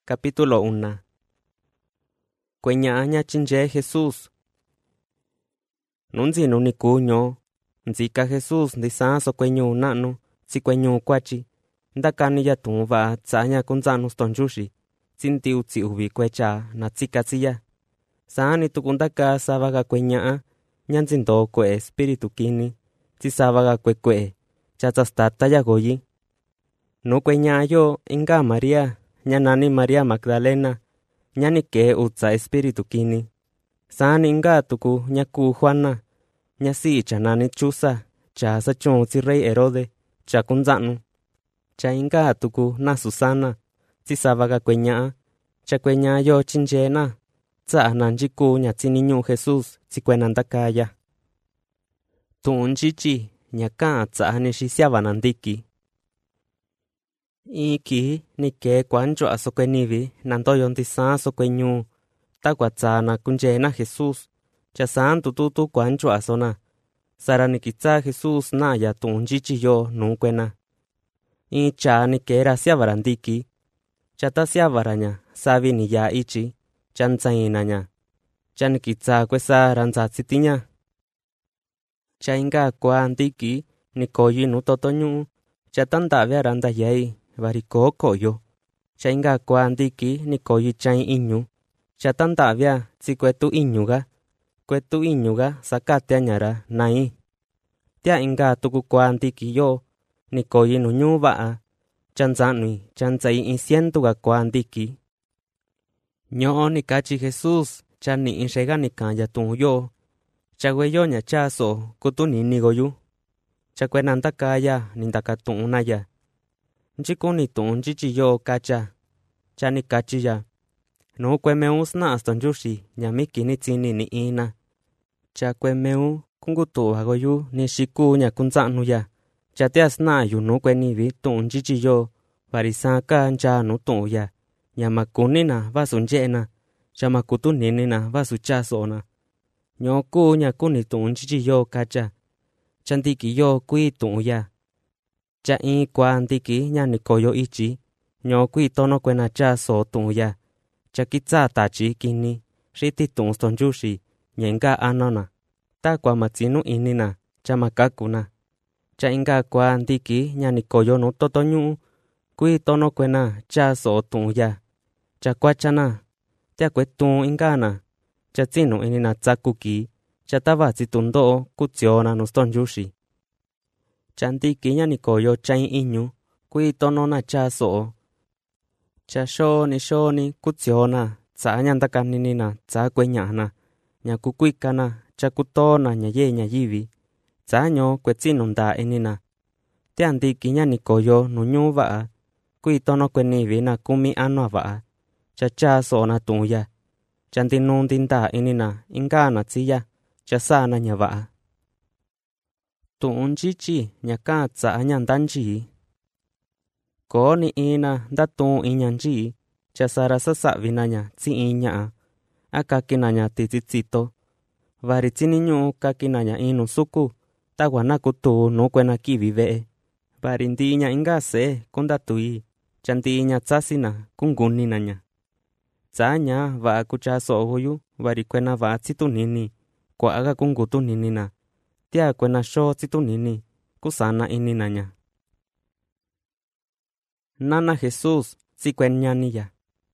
Capítulo 1. Kueña'aña chinche Jesús. Nunzinu ni kuño. Nzika Jesús ndisa so kueñu na'nu, si kueñu kuachi. Ndakani ya tunva tsa'aña kunzanu stonjushi. Tsintiu tsi uvi kuecha na tsika tsiya. Sani tukundaka savaga kueña'a. Nyanzindo kue espiritu kini. Tsisavaga kue. Chatsastata ya goyi. No kueña'a yo inga María. Nyanani María Magdalena, nyanike utsa espiritu kini. Sani inga tuku nyaku Juana, nyasi chanani chusa, cha sachon si rey Herode, cha kunzanu. Cha inga tuku na Susana, si savaga kueña'a, cha kueña'a yo chinchena, tsa nanjiku nyatsi niñu Jesús, si kuenandakaya. Tuun chichi, nyaka tsa nishisiava nandiki. Iki nike kuancho asokwenivi nandoyo ntisa sokwenyu takuatsana kunchena Jesús cha santu tutu kuancho asona sara nikitsa Jesús na ya tunchichi yo nukwena cha nikera siavarandiki cha ta siavaraña savi ni ya ichi cha ntsainaña cha nikitsa kwesa ranzatsitiña cha inga kuandiki nikoyi nutotonyu cha tandavia randayai variko koyo. Cha inga kuandiki nikoyi chay inyu. Cha tandavia si kwetu inyuga. Kwetu inyuga sakate añara nai. Tia inga tuku kuandiki yo nikoyi nunyu vaa. Chanzanui chanzai insientuga kuandiki. Nyo nikachi Jesús cha ni inshega nikanya tunyo. Cha weyo nyachaso kutu ninigoyu. Cha kwenandakaya nindakatunaya. Nchikuni tuun chichi yo kacha. Chani kachi ya. No kwemeu sna astonjushi nyamiki ni tsini ni ina. Cha kwemeu kungutu hagoyu ni shiku nyakunzanu ya. Cha tia sna yu no kwenivi tuun chichi yo. Varisaka ncha no tuun ya. Nyamakunina vasunjena. Cha makutu ninina vasuchasona. Nyoku nyakuni tuun chichi yo kacha. Chandiki yo kui tuun ya. Cha in kuandiki nyanikoyo ichi, nyo kui tono kwena cha so tuya. Cha kitsa tachi kini, shiti tun stonjushi, nyenga anona. Ta kwa matsinu inina, cha makakuna. Cha inga kuandiki nyanikoyo no totonyu, kui tono kwena cha so tuya. Cha kwachana, tia kwetun ingana, cha tsinu inina tsakuki, cha tavatsi tundo kutsiona no stonjushi. Chandiki nyanikoyo chay inyu, kui tono na cha so. Cha shoni kutsiona, tsa nyandakaninina, tsa kueñana, nyakukuikana, cha kutona nyaye nyayivi, tsa nyo kwetsinunda inina. Tiandiki nyanikoyo nunyu vaa, kui tono kwenivi na kumi ano vaa, cha so na tuya. Chandinundinda inina, ingana tsiya, cha sana nya vaa. Tuun chichi nyaka tsa nyandanchi. Ko ni ina ndatun inyanchi. Cha sara sasavinaña tsi iñaa. Akakinaña titsitsito. Varitsiniñu kakinaña inu suku. Taguanakutu nukwena kivivee. Varindiña ingase kundatui. Chandiña tsasina kunguninaña. Tsaña vaa kuchaso ogoyu. Varikwena vaa tsitunini. Kuaga kungutuninina. Tia kwena sho tsitunini, kusana ininaña. Nana Jesús, si kueñaniya.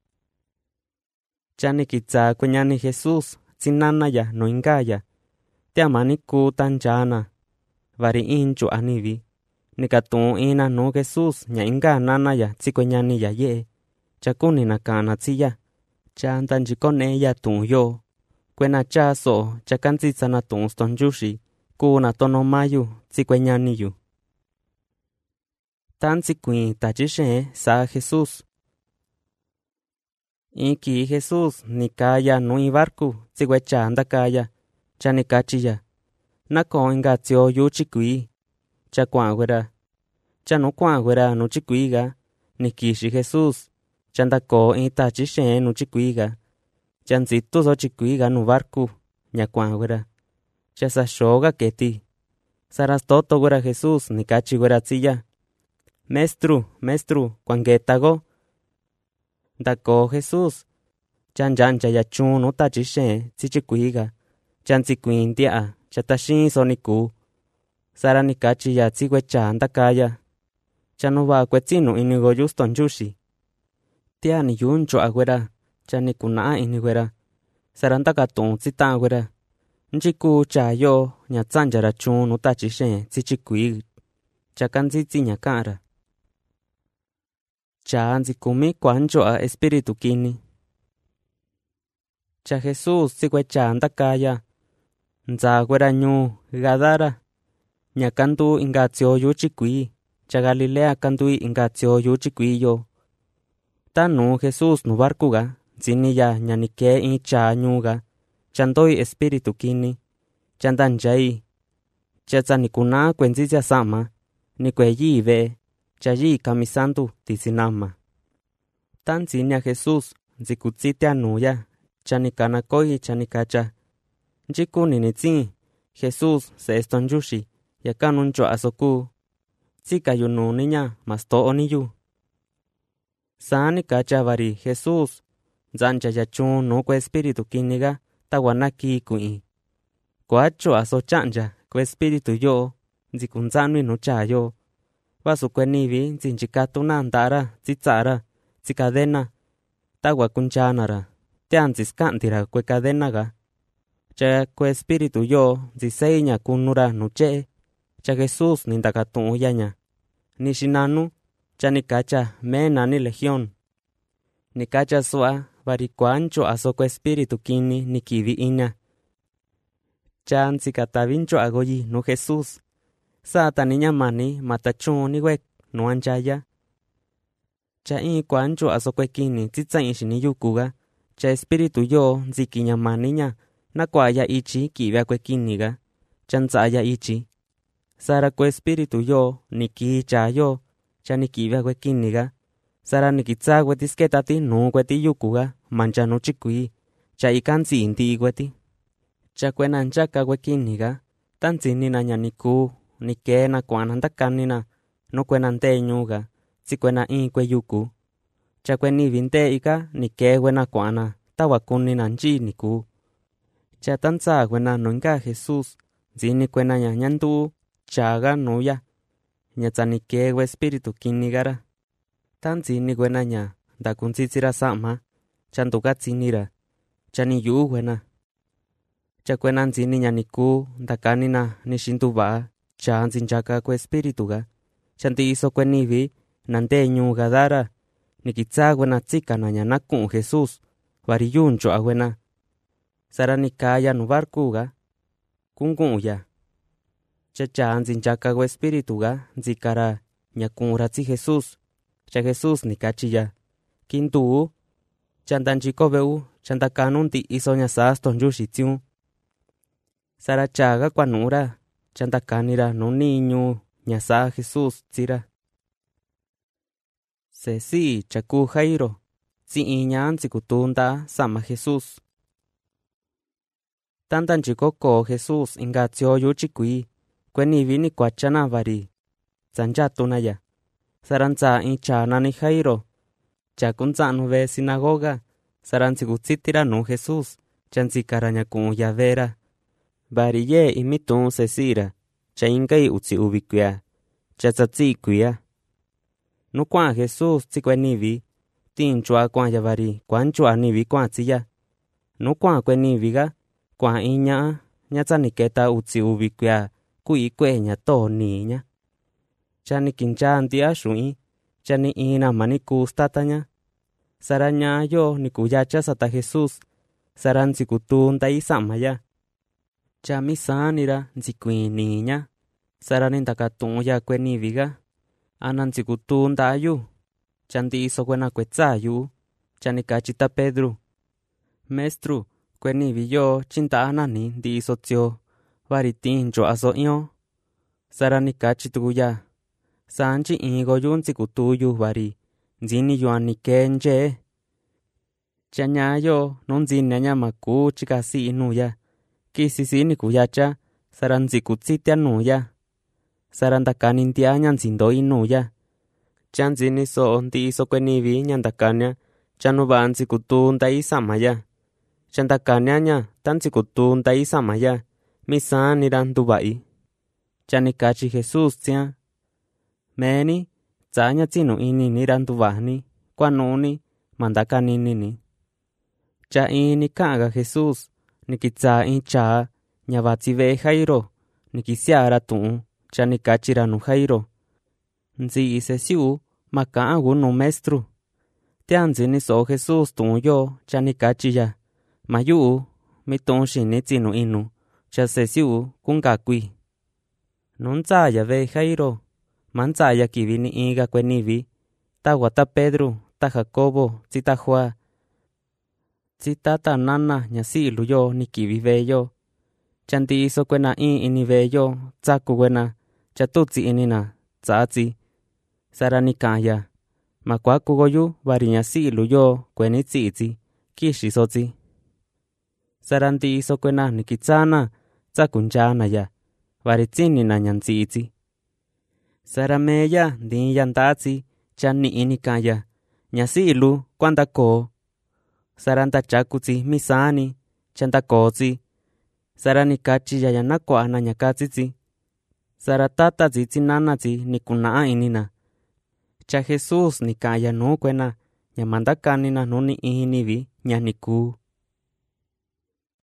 Chani kitsa kueñani Jesús, si nanaya no ingaya. Tia maniku tanchana, vari inchu anivi. Nikatun ina no Jesús, nya inga nanaya si kueñaniya ye. Chakuni nakana tsiya. Chantanchikone ya tun yo. Kwena chaso, chakantsitsana tun stonjushi. Kuna tono mayu, tsikweñaniyu. Tan tsikui tachishe sa Jesús. Iki Jesús nikaya nui barku, tsikwecha andakaya, cha nikachiya. Nako inga tsio yu chikui, cha kuanguera. Cha no kuanguera no chikuiga, nikishi Jesús, cha ndako in tachishe no chikuiga. Cha nzitu so chikuiga no barku, nya kuanguera. Cha sa shoga keti. Sarastoto gwera Jesús nikachi gwera tsiya. Mestru, kuangetago. Ndako Jesús. Chan ya chun no ta chishen chichikuiga. Chan tikuin tia chatashin soniku. Sara ni kachi ya tsigwecha ndakaya. Chanuba kwetinu inigo yuston yushi. Tia ni yuncho agwera. Chani kuna iniguera. Sara ndakatun tsita agwera. Nchiku cha yo nyatsanja chun no ta chishen chichikuig. Chakanzitsi nyakara. Cha nzikumi kwancho a espiritu kini. Cha Jesús tsigwecha ndakaya. Nzagwera nyu Gadara. Nyakandu ingatsio yuchikui. Cha Galilea kandui ingatsio yuchikui yo. Tanu Jesús nu barkuga. Ziniya nyanike in cha nyuga. Chandoi espiritu kini. Chandanjai. Chatsa nikuna kwenzizia sama. Nikweyi ve. Chayi kamisandu tizinama. Tan zinia Jesús. Nzikutsitia nuya. Chanikanakoi chanikacha. Nchiku ninitzi. Jesús se estonjushi. Yakanuncho asoku. Tsika yunu niña masto oniyu. Sani kacha vari Jesús. Zancha yachun no kwe espiritu kiniga. Tawanaki kui. Kuacho aso chanja. Kwe espiritu yo. Nzikunzanwi no chayo. Vasu kwe nivi. Nzinchikatuna ndara. Zitsara. Zikadena. Tawakunchanara. Tianzis kantira kwe cadenaga. Cha kwe espiritu yo. Nziseiña kunura nuche. Cha Jesús nindakatun yaña. Nishinanu. Cha nikacha mena ni legión. Nikacha sua. Varikuancho aso kwe espiritu kini nikivi iña. Cha nzikatavincho agoyi no Jesús. Sata niña mani matachun niwek no anchaya. Cha kuancho aso kwe kini tsitsa inshini yukuga. Cha espiritu yo nzikiña maniña. Nakwaya ichi kivya kwe kiniga. Chanzaya ichi. Sara kwe espiritu yo niki cha yo. Cha nikivya kwe kiniga. Sara nikitsa kwe tisketati nu kwe ti yukuga. Mancha no chikui. Cha ikanzi inti ikweti. Cha kwe nanchaka kwe kiniga. Tanzini na nyaniku. Nike na kwana ndakanina. No kwe nante nyuga. Si kwe na kwe yuku. Cha kwe nivinte ika nike kwe na kwana. Tawakuni na nchi niku. Cha tanza kwe na nunga Jesús. Zini kwe na nyanyandu. Chaga nuya. Nyatsanike kwe espiritu kinigara. Tanzini kwe na nya. Dakunzitsira sama. Chantuka tsinira. Chani yu kwe na. Cha kwe na nzini nyaniku. Dakanina nishintuba. Cha nzinchaka kwe espiritu ga. Chanti iso kwe nivi. Nante nyu Gadara. Nikitsa kwe na tsika na nyanakun Jesús. Variyuncho agwena. Sara nikaya nu barkuga. Kunkuya. Cha nzinchaka kwe espiritu ga. Nzikara nyakura tsi Jesús. Cha Jesús nikachiya. Kintu. Chantanchiko veu. Chantakanunti iso nyasas tonjushitziu. Sara chaga kwanura. Chantakanira no niñu. Nyasa Jesús tsira. Sesi chaku Jairo. Si iñan tsikutunda sama Jesús. Tantan chikoko Jesús ingatsio yuchikui. Kweni vini kwachana vari. Zanjatunaya. Saranza inchana ni Jairo. Chakunzanu ve sinagoga. Saran tsikutsitira no Jesús. Chanzikaraña kun yavera. Vari ye imitun sesira. Cha ingai utsi ubikuya. Chatsatsi kuya. Nukwa Jesús tsikweni tinchua kwa yavari. Kwanchua nivi kwa tsiya. Nukwa kweni viga. Kwa iña. Nyatsaniketa utsi ubikuya. Kui kwe nyato niña. Chani kinchantia shui. Chani ina manikustatanya. Saranya yo nikuyacha sata Jesús. Saran tsikutunda isamaya. Chamisanira nzikui niña. Saran takatunya kweni viga. Anan tsikutunda yu. Chanti iso kwena kwetsayu. Chani kachita Pedro. Mestru. Kweni viyo chinta anani di iso tio. Varitincho aso iyo. Sarani kachituya. Sanchi ingo yun tsikutuyu vari. Nzini yuani kenje. Chanyayo nunzini nyamaku chikasi inuya. Kisisi nikuyacha. Saran tsikutsitia nuya. Sarandakanintia nyanzindo inuya. Chanzini so ndi iso kwenivi nyandakanya. chanu va'an tsikutun tai samaya. Chantakaniaña tan tsikutun tai samaya, misaan niran tuva'i. Chanikachi Jesús tsian. Meni, tsaña tsinu ini niran tuvani, kuanuni, mandakanini. Cha ini ka'anga Jesús, nikitsa in chaa, ñavatsive Jairo, nikisiara tu'un, chanikachira nu Jairo. Nzi isesiu, maka'a gunu mestru. Tianzi niso Jesús tu'un yo, chanikachiya. Mayu'u, mitu'un xini tsinu inu, chasesiu kunkakui. Nuntsaya ve Jairo, mantsaya kivini inga kuenivi, tawa ta Pedro, ta Jacobo, tsita Juan. Tsita ta nana ñasi'ilu yo nikivi ve yo. Chanti iso kuena ini ve yo, tsaku kuena, chatutsi inina, tsatsi. Sara nikaya, makuaku goyu vari ñasi'ilu yo kueni tsitsi, kixisotsi. Sara nti iso kuena nikitsana, tsakunchana ya, vari tsinina ñantsitsi. Sara meya ndiya ntatsi, chani'i nikaya, ñasi'ilu kuandako. Sara ntachakutsi misani, chantakotsi. Sara nikachiya ya nakuana ñakatsitsi. Sara tatatsi tsinanatsi nikuna'a inina. Cha Jesús nikaya nu kuena, ñamandakanina nuni inivi ñaniku.